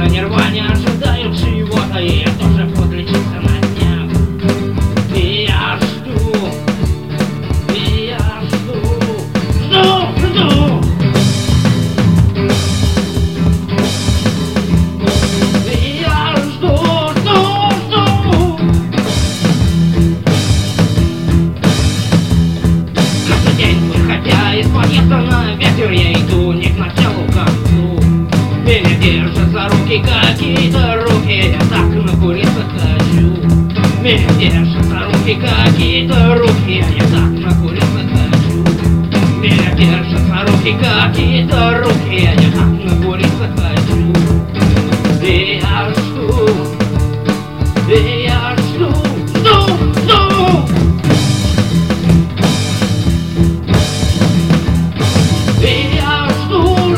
нирване ожидают чего-то, и я тоже подлечился на днях. И я жду, и я жду. И я жду. Каждый день, выходя из подъезда на ветер, я иду не к началу, к концу. Меня держат за руки какие-то руки, я так накуриться хочу. Меня держат за руки какие-то руки, я так накуриться хочу. Меня держат за руки какие-то руки, я так накуриться хочу. И я жду, и я жду. И я жду.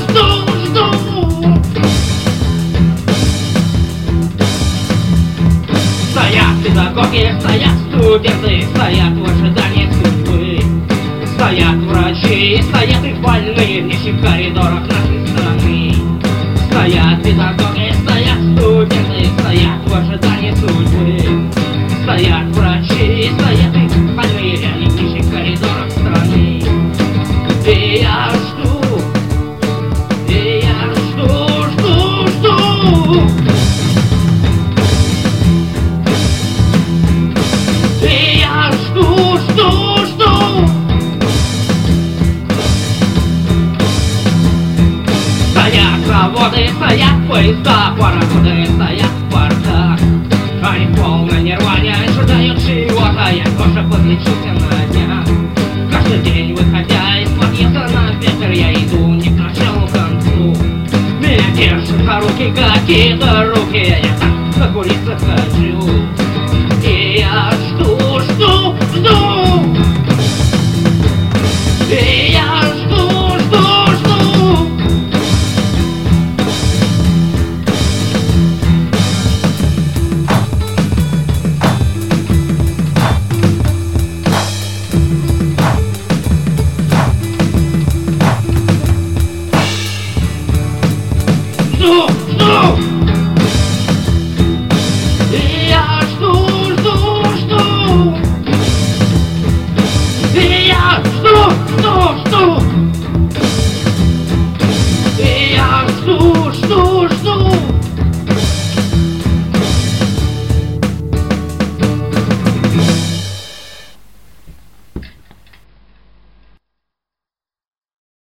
Стоят педагоги, стоят студенты, стоят в ожидании судьбы. Стоят врачи, стоят и больные в нищих коридорах нашей страны. Стоят педагоги, стоят студенты, стоят в ожидании судьбы. Стоят врачи, стоят и больные в нищих коридорах страны. И я жду, и я жду. И я жду. Стоят заводы, стоят поезда, пароходы стоят в портах. Они в полной нирване ожидают чего-то, я тоже подлечился на днях. Каждый день, выходя из подъезда на ветер, я иду не к началу, к концу. Меня держат за руки какие-то руки, я так накуриться хочу. И я жду.